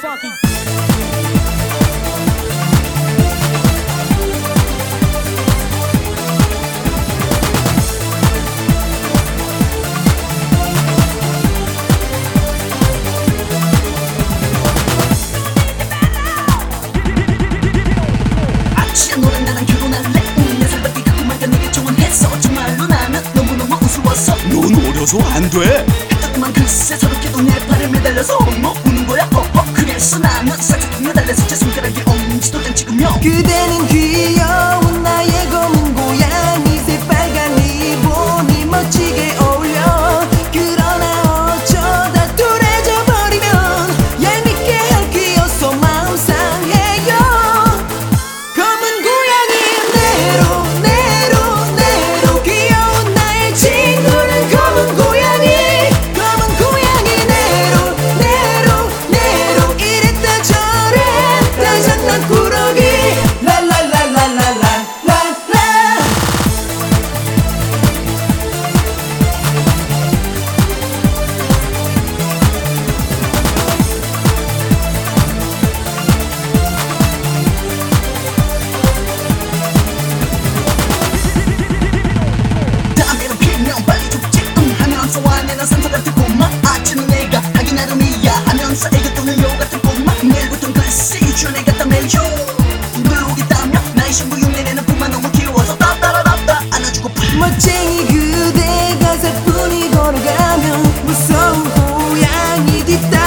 funky. 아치야 너랑 나랑 결혼할래? 내 살밖에 갖고만까 내게 조언했어. 정말로 나는 너무너무 우스웠어. 넌 어려서 안 돼. 했더구만 글쎄 서럽게도 내 팔에 매달려서 뭐 우는 거야? 그래서 나는 살짝 매달려서 제 손가락에 엄지도 안 찍으며 그대는 귀여운 나의 검은 고양이 새빨간 리본이 멋지게 어울려. 그러나 어쩌다 뚜레져 버리면 얄밉게 할 귀여서 마음 상해요. 검은 고양이 내로 내로 내로 귀여운 나의 친구는 검은 고양이. 검은 고양이 내로 내로 내로 이랬다 저랬다 장난꾸러기 랄랄랄랄랄랄랄라. 담배로 피면 빨리 죽지 하면서 화내는 산소 같은 꼬마. 아침은 내가 하기 나름이야 하면서 애교 또는 요 같은 꼬마. 내일부턴 글쎄 유치원에 갔다 매일 놀러오겠다며 나의 신부 흉내내는 뿐만 너무 귀여워서 따따라따 안아주고파. 멋쟁이 그대가 사뿐히 걸어가면 무서운 고양이 뒷담